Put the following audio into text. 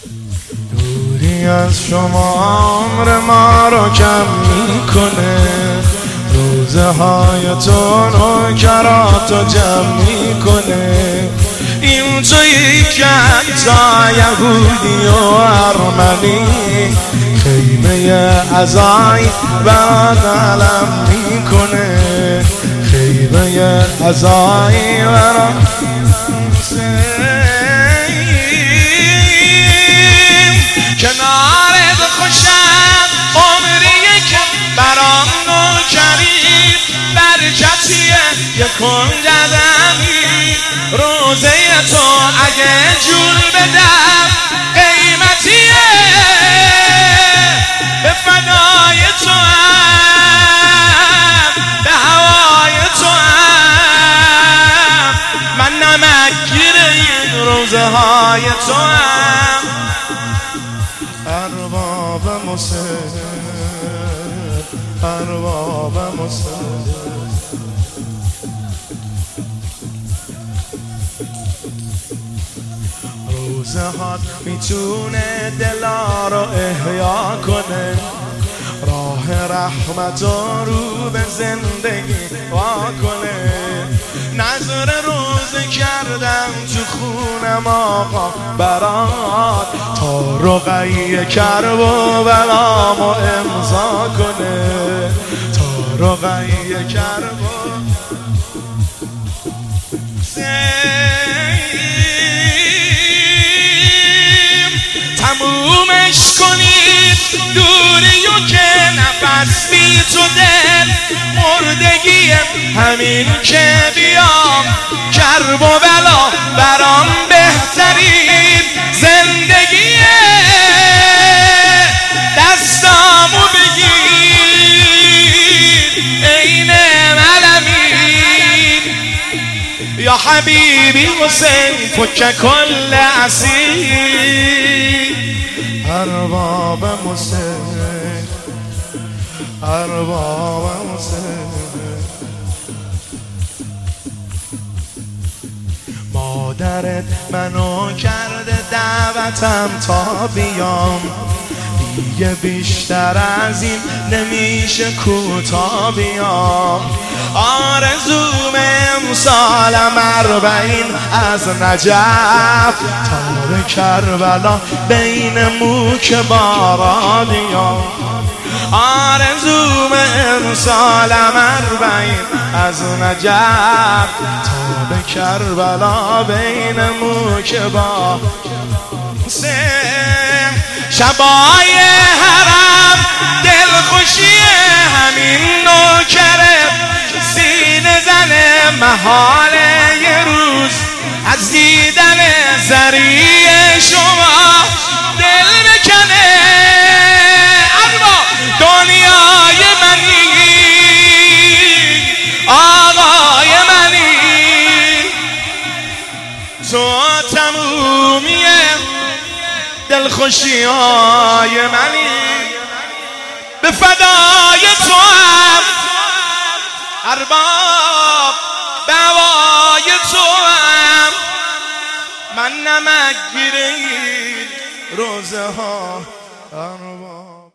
دوری از شما عمر ما رو کم میکنه، روزه های تو نوکراتو جمع میکنه. این تویی که حتی یهودی و ارمنی خیمه عزایی برات علم میکنه، خیمه عزایی برات. کنارت خوشم عمریه که برام نوکری، برکتیه یکم ددمی روزه تو اگه جون بدم قیمتیه، به فدای تو هم به هوای تو هم، من نمکگیر این روزه های تو هم. ارباب مسن، ارباب مسن، روزه هات میتونه دلا رو احیا کنه، راه رحمت رو به زندگی وا کنه. نظر روزه کردم تو خونم آقا برات، تا رقیه کرب و بلامو امضا کنه، تا رقیه کرب و تمومش کنید دوریو که نفس بی تو دل مردگیم، همین که بیام کرب و بلا برام بهترین زندگیه. دستامو بگیر عین ملمین، یا حبیبی حسین فک کل اسیر. ارباب مسن، ارباب مسن، مادرت منو کرده دعوتم تا بیام، دیگه بیشتر از این نمیشه کوتا بیام. آرزوم امسالم 40 از نجف تا به کربلا بین موک بارانیام. آرزوم امسالم 40 از نجف تا به کربلا بین موک بارانیام. شبای حرم دلخوشی همین نوکره، سینه زنه محال یه روز از دیدن زریع شما دل بکنه. اما دنیای منی آقای منی، تو تمومیه دلخوشی‌های منی، به فدای تو هم ارباب به هوای تو هم، من نمکگیر این روزه ها ارباب.